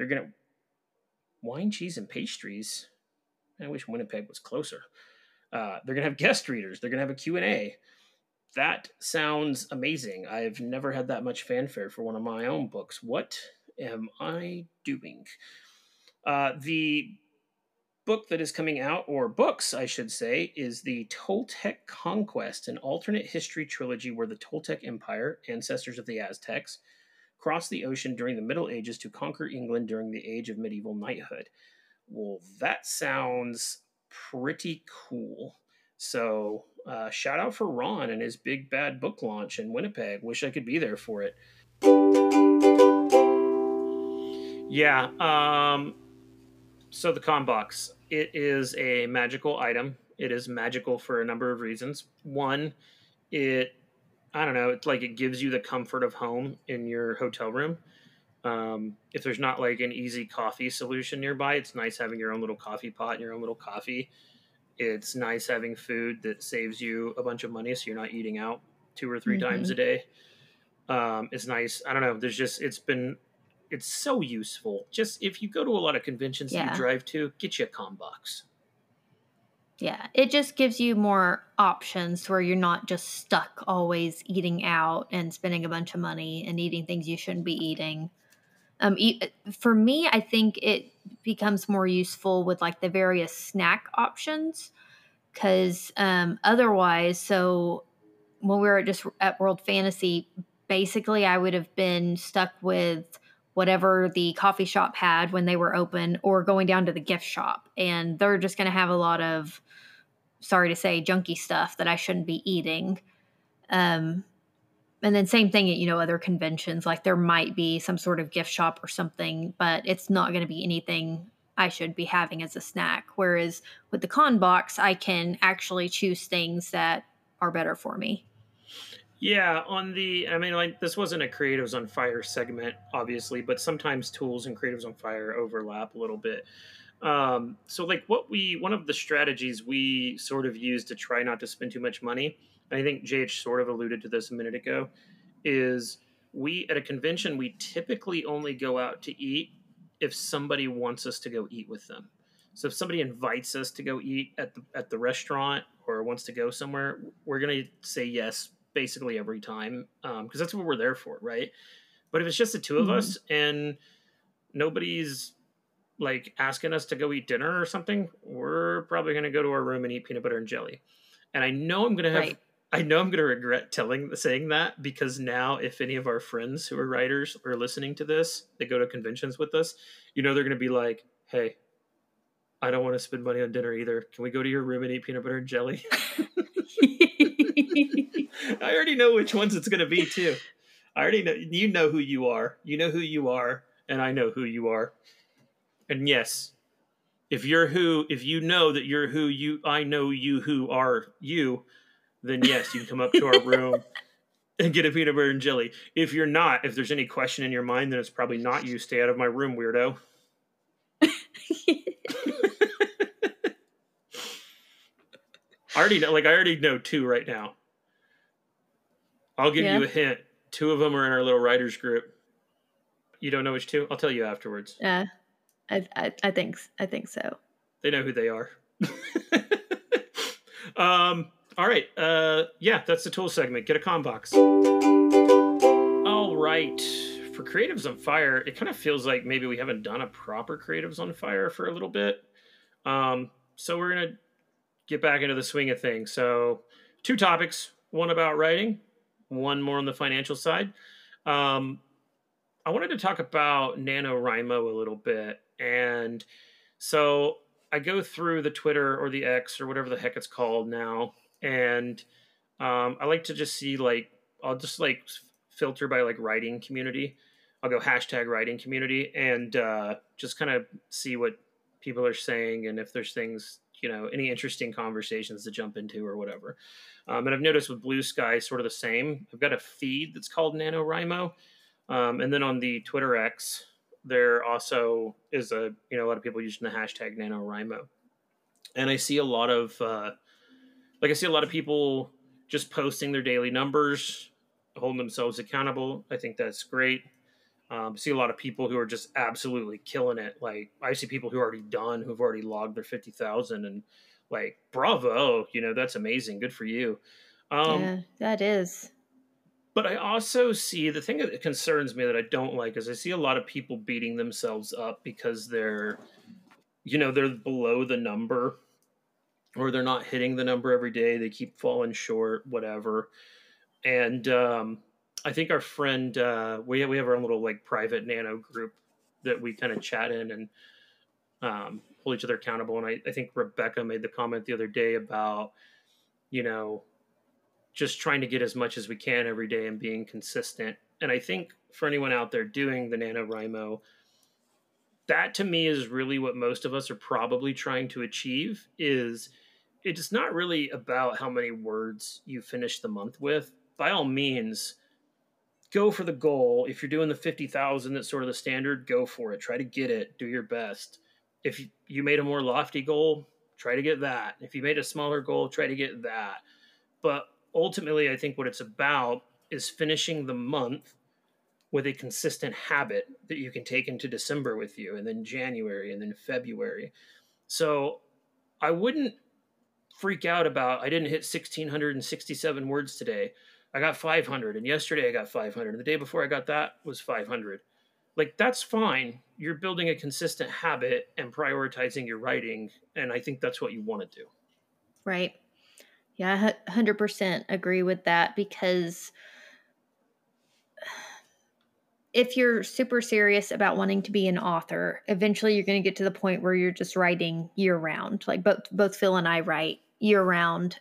wine, cheese, and pastries. I wish Winnipeg was closer. They're going to have guest readers, they're going to have a Q&A. That sounds amazing. I've never had that much fanfare for one of my own books. What am I doing? The book that is coming out, or books, I should say, is the Toltec Conquest, an alternate history trilogy where the Toltec Empire, ancestors of the Aztecs, crossed the ocean during the Middle Ages to conquer England during the age of medieval knighthood. Well, that sounds pretty cool. So, shout out for Ron and his big bad book launch in Winnipeg. Wish I could be there for it. Yeah. So the con box, it is a magical item. It is magical for a number of reasons. One, I don't know, it's like it gives you the comfort of home in your hotel room. If there's not like an easy coffee solution nearby, it's nice having your own little coffee pot and your own little coffee. It's nice having food that saves you a bunch of money so you're not eating out 2 or 3 times a day. It's nice. I don't know. It's so useful. Just if you go to a lot of conventions that you drive to, get you a con box. Yeah, it just gives you more options where you're not just stuck always eating out and spending a bunch of money and eating things you shouldn't be eating. For me, I think it becomes more useful with like the various snack options because otherwise, so when we were just at World Fantasy, basically I would have been stuck with whatever the coffee shop had when they were open or going down to the gift shop. And they're just going to have a lot of, sorry to say, junky stuff that I shouldn't be eating. And then same thing at, other conventions, like there might be some sort of gift shop or something, but it's not going to be anything I should be having as a snack. Whereas with the con box, I can actually choose things that are better for me. Yeah, like this wasn't a Creatives on Fire segment, obviously, but sometimes tools and Creatives on Fire overlap a little bit. So like one of the strategies we sort of use to try not to spend too much money, and I think JH sort of alluded to this a minute ago, is at a convention, we typically only go out to eat if somebody wants us to go eat with them. So if somebody invites us to go eat at the restaurant or wants to go somewhere, we're going to say yes basically every time because that's what we're there for, right? But if it's just the two of us and nobody's like asking us to go eat dinner or something, we're probably going to go to our room and eat peanut butter and jelly. And I know I'm going to regret saying that because now if any of our friends who are writers are listening to this, they go to conventions with us, they're going to be like, hey, I don't want to spend money on dinner either. Can we go to your room and eat peanut butter and jelly? I already know which ones it's going to be too. I already know. You know who you are. You know who you are, and I know who you are. And yes, if you know that you're who I know you who are you, then yes, you can come up to our room and get a peanut butter and jelly. If you're not, if there's any question in your mind, then it's probably not you. Stay out of my room, weirdo. I already know 2 right now. I'll give you a hint. 2 of them are in our little writers group. You don't know which 2? I'll tell you afterwards. Yeah, I think so. They know who they are. All right. Yeah, that's the tool segment. Get a con box. All right. For Creatives on Fire, it kind of feels like maybe we haven't done a proper Creatives on Fire for a little bit. So we're going to get back into the swing of things. So 2 topics, one about writing, one more on the financial side. I wanted to talk about NaNoWriMo a little bit. And so I go through the Twitter or the X or whatever the heck it's called now. And I like to just see I'll just filter by writing community. I'll go hashtag writing community and just kind of see what people are saying and if there's things, any interesting conversations to jump into or whatever. And I've noticed with Blue Sky sort of the same. I've got a feed that's called NaNoWriMo. And then on the Twitter X, there also is a lot of people using the hashtag NaNoWriMo. And I see a lot of people just posting their daily numbers, holding themselves accountable. I think that's great. See a lot of people who are just absolutely killing it. I see people who've already logged their 50,000 and bravo, that's amazing. Good for you. Yeah, that is. But I also see the thing that concerns me that I don't like is I see a lot of people beating themselves up because they're they're below the number, or they're not hitting the number every day. They keep falling short, whatever. And I think our friend, we have our own little like private nano group that we kind of chat in and hold each other accountable. And I think Rebecca made the comment the other day about, you know, just trying to get as much as we can every day and being consistent. And I think for anyone out there doing the NaNoWriMo, that to me is really what most of us are probably trying to achieve. Is it's not really about how many words you finish the month with. By all means, go for the goal. If you're doing the 50,000, that's sort of the standard, go for it. Try to get it. Do your best. If you made a more lofty goal, try to get that. If you made a smaller goal, try to get that. But ultimately, I think what it's about is finishing the month with a consistent habit that you can take into December with you, and then January, and then February. So I wouldn't freak out about, I didn't hit 1,667 words today. I got 500, and yesterday I got 500, and the day before I got that was 500. Like, that's fine. You're building a consistent habit and prioritizing your writing, and I think that's what you want to do. Right. Yeah, 100% agree with that, because if you're super serious about wanting to be an author, eventually you're going to get to the point where you're just writing year round. Like both Phil and I write year round.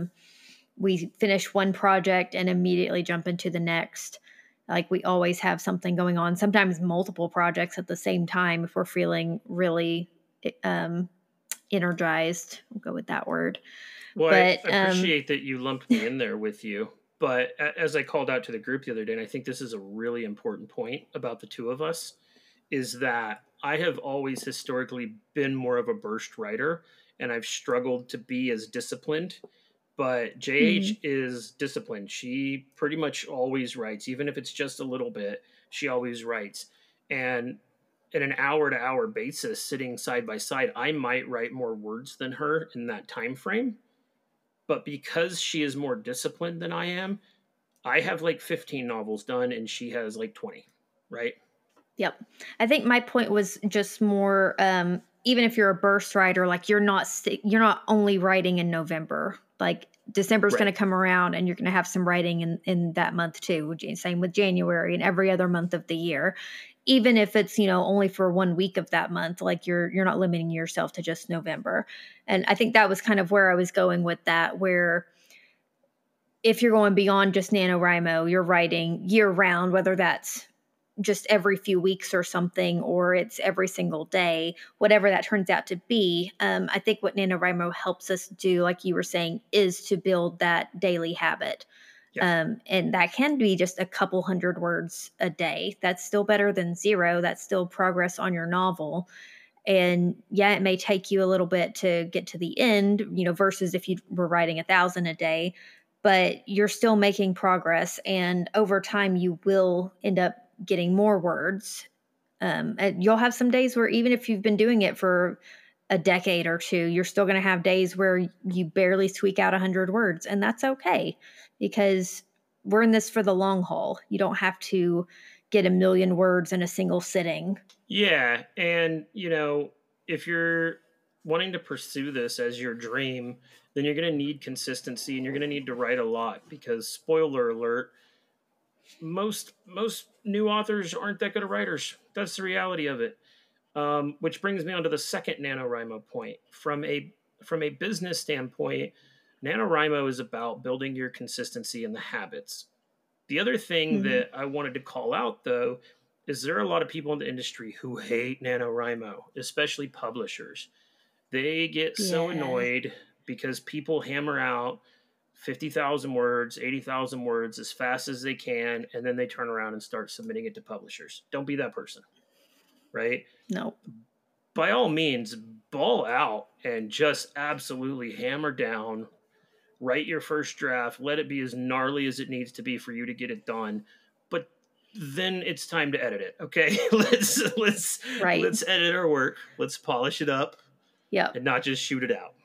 We finish one project and immediately jump into the next. Like, we always have something going on, sometimes multiple projects at the same time if we're feeling really energized. We'll go with that word. Well, I appreciate that you lumped me in there with you. But as I called out to the group the other day, and I think this is a really important point about the two of us, is that I have always historically been more of a burst writer, and I've struggled to be as disciplined. But JH is disciplined. She pretty much always writes, even if it's just a little bit, she always writes. And at an hour-to-hour basis, sitting side by side, I might write more words than her in that time frame. But because she is more disciplined than I am, I have like 15 novels done and she has like 20, right? Yep. I think my point was just more, even if you're a burst writer, like you're not only writing in November. Like, December's going to come around and you're going to have some writing in that month too. Same with January and every other month of the year. Even if it's, only for 1 week of that month, like you're not limiting yourself to just November. And I think that was kind of where I was going with that, where if you're going beyond just NaNoWriMo, you're writing year round, whether that's just every few weeks or something, or it's every single day, whatever that turns out to be. I think what NaNoWriMo helps us do, like you were saying, is to build that daily habit. Yeah. And that can be just a couple hundred words a day. That's still better than zero. That's still progress on your novel. And yeah, it may take you a little bit to get to the end, versus if you were writing 1,000 a day, but you're still making progress. And over time, you will end up getting more words. And you'll have some days where, even if you've been doing it for a decade or two, you're still going to have days where you barely squeak out 100 words. And that's okay, because we're in this for the long haul. You don't have to get 1 million words in a single sitting. Yeah. And, if you're wanting to pursue this as your dream, then you're going to need consistency and you're going to need to write a lot, because, spoiler alert, most new authors aren't that good of writers. That's the reality of it. Which brings me on to the second NaNoWriMo point. From a business standpoint, NaNoWriMo is about building your consistency and the habits. The other thing that I wanted to call out, though, is there are a lot of people in the industry who hate NaNoWriMo, especially publishers. They get so annoyed because people hammer out 50,000 words, 80,000 words as fast as they can, and then they turn around and start submitting it to publishers. Don't be that person, right? No. By all means, ball out and just absolutely hammer down. Write your first draft. Let it be as gnarly as it needs to be for you to get it done. But then it's time to edit it. Okay, let's edit our work. Let's polish it up. Yeah, and not just shoot it out.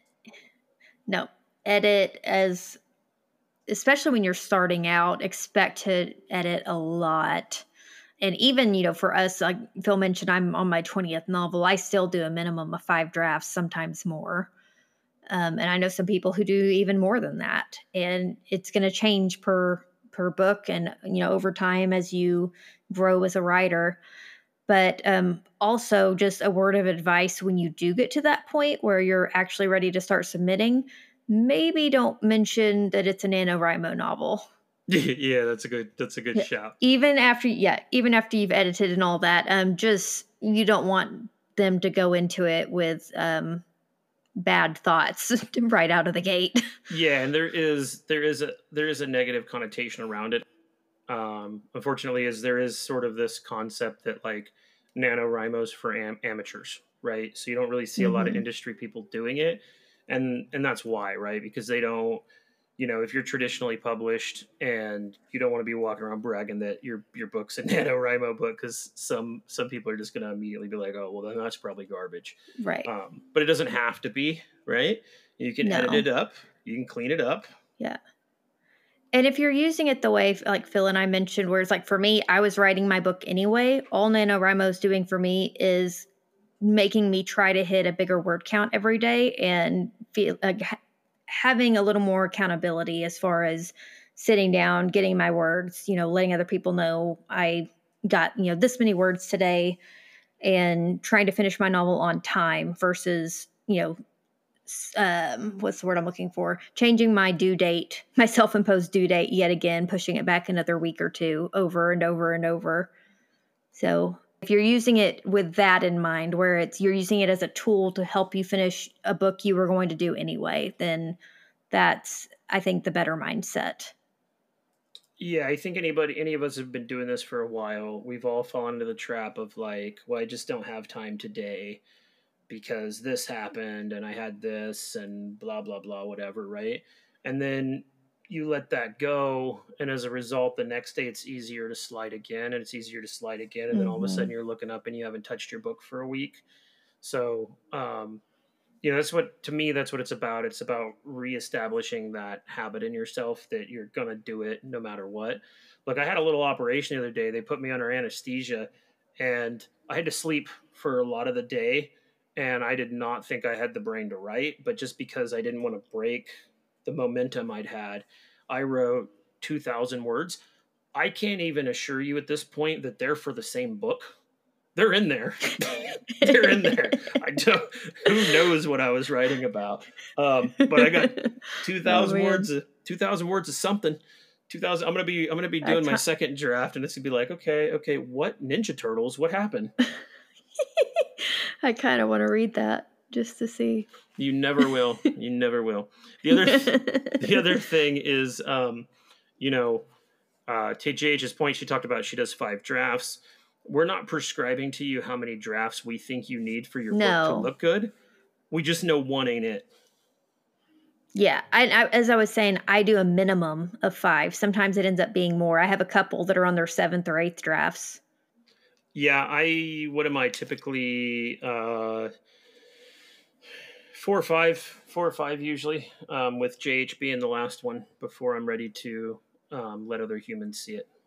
No, edit, especially when you're starting out. Expect to edit a lot. And even, for us, like Phil mentioned, I'm on my 20th novel. I still do a minimum of 5 drafts, sometimes more. And I know some people who do even more than that. And it's going to change per book and, over time as you grow as a writer. But also just a word of advice when you do get to that point where you're actually ready to start submitting, maybe don't mention that it's a NaNoWriMo novel. Yeah, that's a good shout. Even after you've edited and all that, just you don't want them to go into it with bad thoughts right out of the gate. Yeah, and there is a negative connotation around it. Unfortunately, there is sort of this concept that like NaNoWriMo's for amateurs, right? So you don't really see a lot of industry people doing it, and that's why, right? Because they don't, if you're traditionally published and you don't want to be walking around bragging that your book's a NaNoWriMo book, because some people are just going to immediately be like, oh, well, then that's probably garbage, right? But it doesn't have to be, right? You can edit it up, you can clean it up. Yeah. And if you're using it the way like Phil and I mentioned, where it's like for me, I was writing my book anyway. All NaNoWriMo is doing for me is making me try to hit a bigger word count every day and feel like having a little more accountability as far as sitting down, getting my words, letting other people know I got, this many words today, and trying to finish my novel on time versus, what's the word I'm looking for? Changing my due date, my self-imposed due date yet again, pushing it back another week or two over and over and over. So if you're using it with that in mind, where you're using it as a tool to help you finish a book you were going to do anyway, then that's, I think, the better mindset. Yeah, I think any of us have been doing this for a while. We've all fallen into the trap of like, well, I just don't have time today because this happened and I had this and blah blah blah whatever, right? And then you let that go, and as a result, the next day it's easier to slide again, and it's easier to slide again, and then all of a sudden you're looking up and you haven't touched your book for a week. So, that's what it's about. It's about reestablishing that habit in yourself that you're gonna do it no matter what. Like I had a little operation the other day. They put me under anesthesia, and I had to sleep for a lot of the day. And I did not think I had the brain to write, but just because I didn't want to break the momentum I'd had, I wrote 2,000 words. I can't even assure you at this point that they're for the same book. They're in there. They're in there. Who knows what I was writing about? But I got 2,000 words. 2,000 words is something. 2,000. I'm gonna be doing my second draft, and it's gonna be like, okay, what Ninja Turtles? What happened? I kind of want to read that just to see. You never will. You never will. The other thing is, to JH's point, she talked about she does 5 drafts. We're not prescribing to you how many drafts we think you need for your book to look good. We just know one ain't it. Yeah. As I was saying, I do a minimum of 5. Sometimes it ends up being more. I have a couple that are on their 7th or 8th drafts. Yeah. What am I typically, 4 or 5 usually, with JH being the last one before I'm ready to let other humans see it.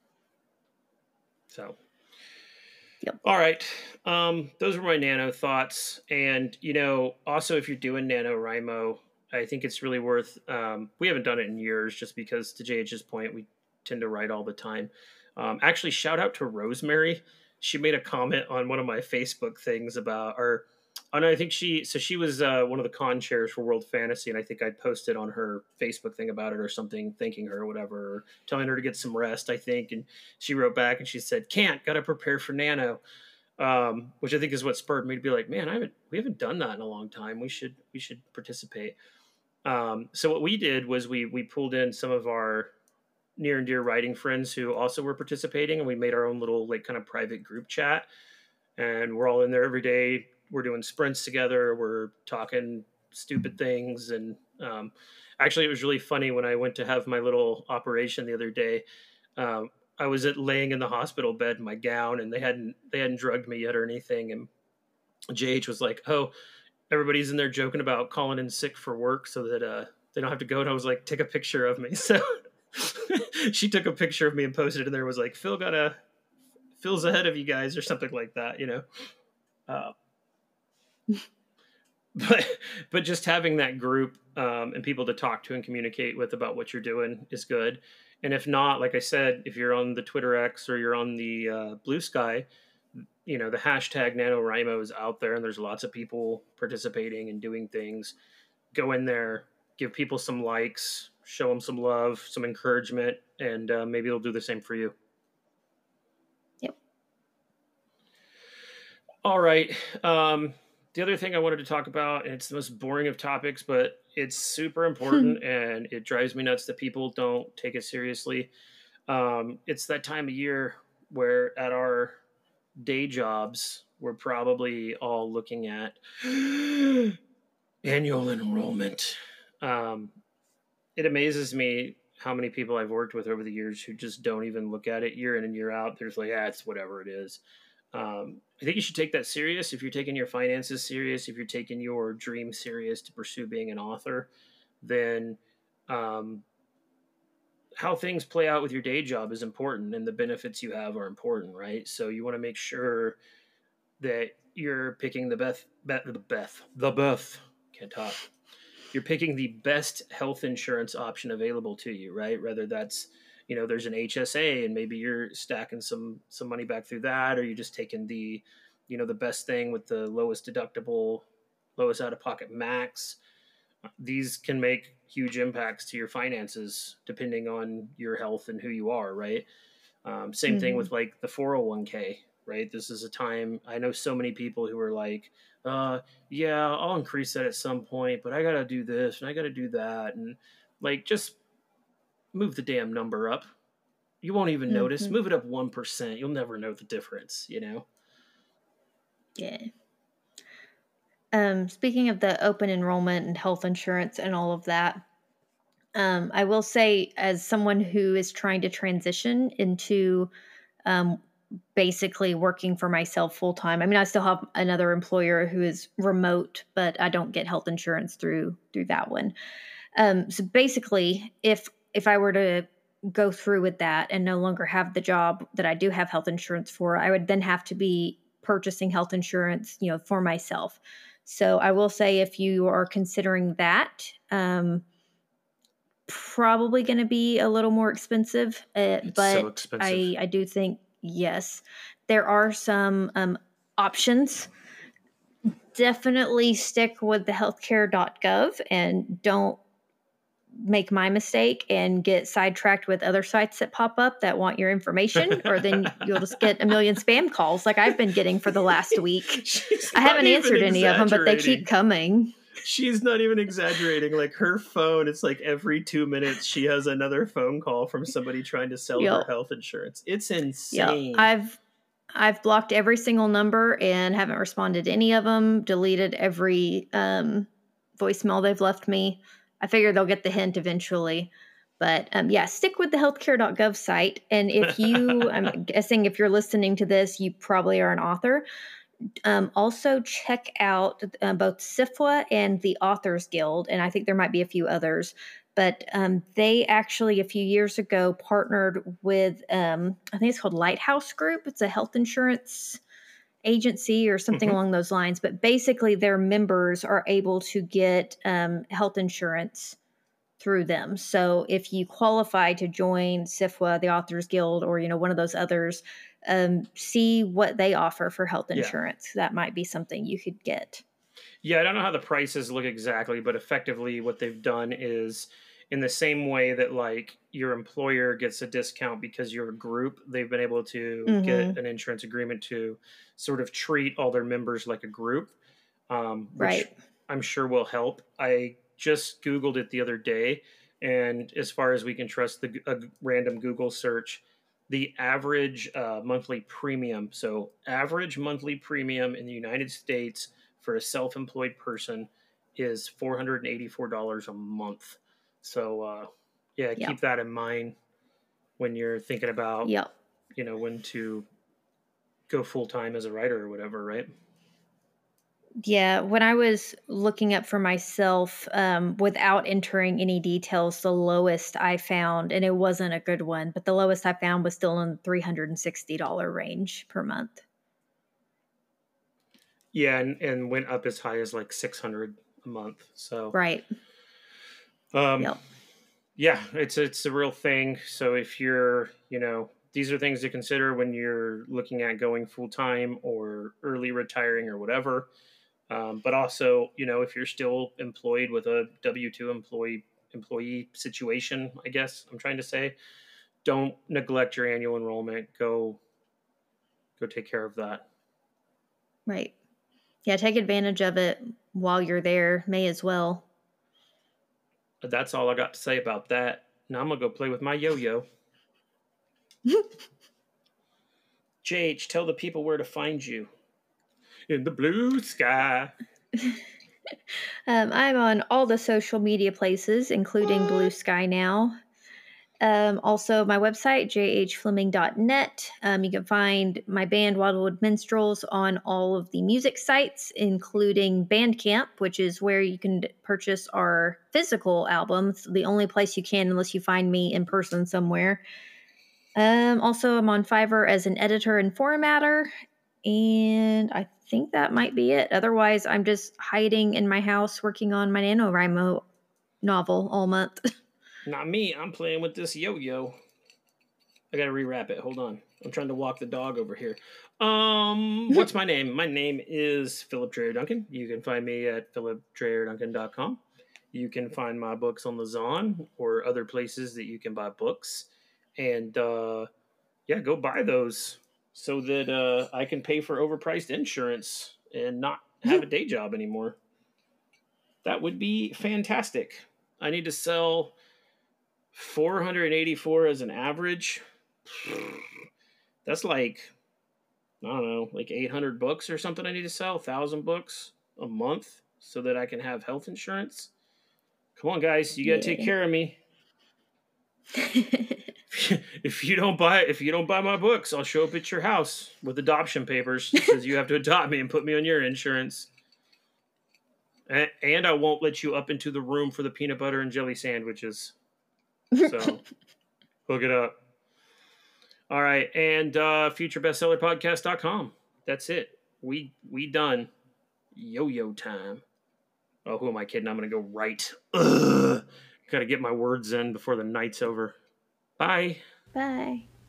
So. Yep. All right. Those were my Nano thoughts. And, also if you're doing NaNoWriMo, I think it's really worth, we haven't done it in years just because to JH's point, we tend to write all the time. Actually, shout out to Rosemary. She made a comment on one of my Facebook things about, I think she was one of the con chairs for World Fantasy, and I think I posted on her Facebook thing about it or something, thanking her or whatever, or telling her to get some rest, I think. And she wrote back and she said, gotta prepare for Nano, which I think is what spurred me to be like, man, we haven't done that in a long time. We should participate. So what we did was we pulled in some of our near and dear writing friends who also were participating, and we made our own little like kind of private group chat, and we're all in there every day. We're doing sprints together. We're talking stupid things. And actually, it was really funny when I went to have my little operation the other day. I was laying in the hospital bed in my gown, and they hadn't drugged me yet or anything. And JH was like, "Oh, everybody's in there joking about calling in sick for work so that they don't have to go." And I was like, "Take a picture of me." So she took a picture of me and posted it, and there was like, "Phil got a Phil's ahead of you guys or something like that, uh, but just having that group and people to talk to and communicate with about what you're doing is good. And if not, like I said, if you're on the Twitter X or you're on the Blue Sky, the hashtag NaNoWriMo is out there, and there's lots of people participating and doing things. Go in there, give people some likes, show them some love, some encouragement, and maybe they'll do the same for you. Yep. All right. The other thing I wanted to talk about, and it's the most boring of topics, but it's super important and it drives me nuts that people don't take it seriously. It's that time of year where at our day jobs, we're probably all looking at annual enrollment. It amazes me how many people I've worked with over the years who just don't even look at it year in and year out. They're just like, it's whatever it is. I think you should take that serious. If you're taking your finances serious, if you're taking your dream serious to pursue being an author, then how things play out with your day job is important, and the benefits you have are important, right? So you want to make sure that you're picking the best, can't talk. You're picking the best health insurance option available to you, right? Whether that's, there's an HSA and maybe you're stacking some money back through that, or you're just taking the, the best thing with the lowest deductible, lowest out-of-pocket max. These can make huge impacts to your finances depending on your health and who you are, right? Same thing with like the 401k, right? This is a time, I know so many people who are like, yeah, I'll increase that at some point, but I got to do this and I got to do that. And like, just move the damn number up. You won't even notice. Move it up 1%. You'll never know the difference, Yeah. Speaking of the open enrollment and health insurance and all of that, I will say, as someone who is trying to transition into basically working for myself full time. I mean, I still have another employer who is remote, but I don't get health insurance through that one. So basically, if I were to go through with that and no longer have the job that I do have health insurance for, I would then have to be purchasing health insurance, for myself. So I will say, if you are considering that, probably going to be a little more expensive, It's but so expensive. I do think, yes, there are some options. Definitely stick with the healthcare.gov and don't make my mistake and get sidetracked with other sites that pop up that want your information, or then you'll just get a million spam calls like I've been getting for the last week. I haven't answered any of them, but they keep coming. She's not even exaggerating. Like, her phone, it's like every 2 minutes she has another phone call from somebody trying to sell her health insurance. It's insane. I've blocked every single number and haven't responded to any of them, deleted every voicemail they've left me. I figure they'll get the hint eventually. But stick with the healthcare.gov site. And if you, I'm guessing if you're listening to this, you probably are an author. Also check out both SIFWA and the Authors Guild, and I think there might be a few others. But they actually, a few years ago, partnered with, I think it's called Lighthouse Group. It's a health insurance agency or something along those lines. But basically, their members are able to get health insurance through them. So if you qualify to join SIFWA, the Authors Guild, or one of those others, see what they offer for health insurance. That might be something you could get. Yeah, I don't know how the prices look exactly, but effectively what they've done is, in the same way that like your employer gets a discount because you're a group, they've been able to get an insurance agreement to sort of treat all their members like a group, which I'm sure will help. I just Googled it the other day, and as far as we can trust a random Google search, the average monthly premium, so average monthly premium in the United States for a self-employed person is $484 a month. So, keep that in mind when you're thinking about, when to go full-time as a writer or whatever, right? Yeah, when I was looking up for myself, without entering any details, the lowest I found, and it wasn't a good one, but the lowest I found was still in the $360 range per month. Yeah, and went up as high as like 600 a month. So, Right. um, Yep. yeah, it's a real thing. So if you're, these are things to consider when you're looking at going full time or early retiring or whatever. But also, if you're still employed with a W-2 employee situation, I guess I'm trying to say, don't neglect your annual enrollment. Go take care of that. Right. Yeah, take advantage of it while you're there. May as well. But that's all I got to say about that. Now I'm gonna go play with my yo-yo. JH, tell the people where to find you. In the blue sky. I'm on all the social media places, including Blue What? Sky now. Also, my website, jhfleming.net. You can find my band, Wildwood Minstrels, on all of the music sites, including Bandcamp, which is where you can purchase our physical albums, the only place you can unless you find me in person somewhere. Also, I'm on Fiverr as an editor and formatter, and I think that might be it. Otherwise, I'm just hiding in my house working on my NaNoWriMo novel all month. Not me. I'm playing with this yo-yo. I gotta rewrap it. Hold on. I'm trying to walk the dog over here. What's my name? My name is Philip Dreyer Duncan. You can find me at philipdreyerduncan.com. You can find my books on the Zon or other places that you can buy books. And yeah, go buy those so that I can pay for overpriced insurance and not have a day job anymore. That would be fantastic. I need to sell 484 as an average. That's like, I don't know, like 800 books or something I need to sell, 1,000 books a month so that I can have health insurance. Come on, guys, you got to take Yeah. care of me. If you don't buy my books, I'll show up at your house with adoption papers that says you have to adopt me and put me on your insurance. And I won't let you up into the room for the peanut butter and jelly sandwiches. So hook it up. All right, and futurebestsellerpodcast.com. That's it. We done. Yo-yo time. Oh, who am I kidding? I'm gonna go write. Ugh. Gotta get my words in before the night's over. Bye. Bye.